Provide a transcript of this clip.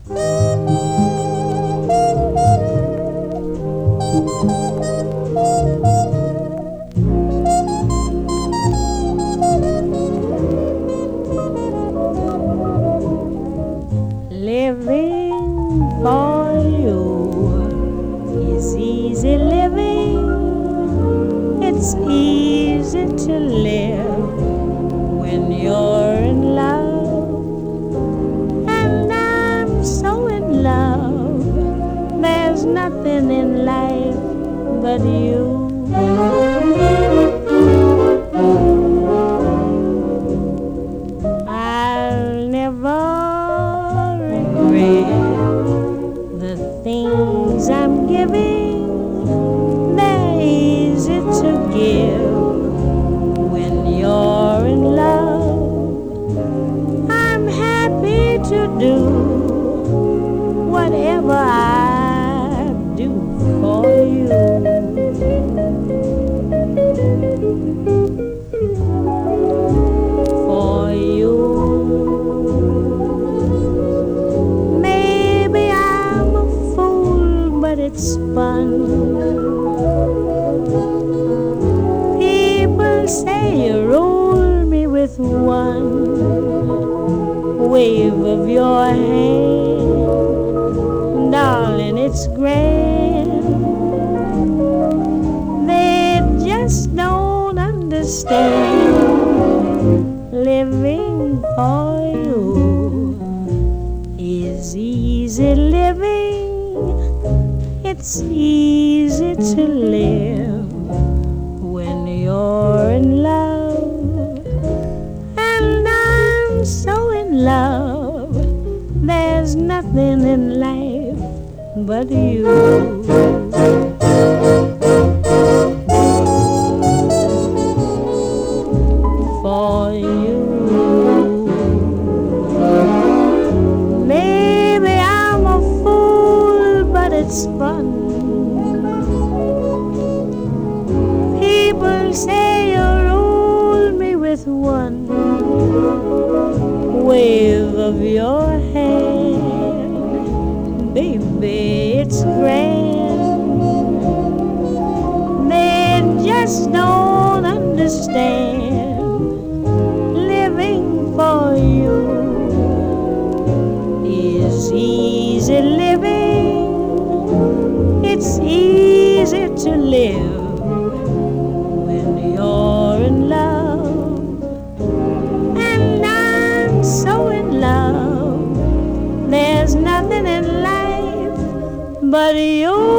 Living for you is easy living. It's easy to live when you're in love. And I'm so in love. There's nothing in life but you. I'll never the things I'm giving. They're easy to give when you're in love. I'm happy to do whatever I do for you. For you. It's fun. People say you rule me with one wave of your hand. Darling, it's grand. They just don't understand. Living for you is easy living. It's easy to live when you're in love. And I'm so in love. There's nothing in life but you. For you. Maybe I'm a fool, but it's fun. People say you rule me with one wave of your hand. Baby, it's grand. They just don't understand. Living for you is easy living. It's easy to live when you're in love. And I'm so in love. There's nothing in life but you.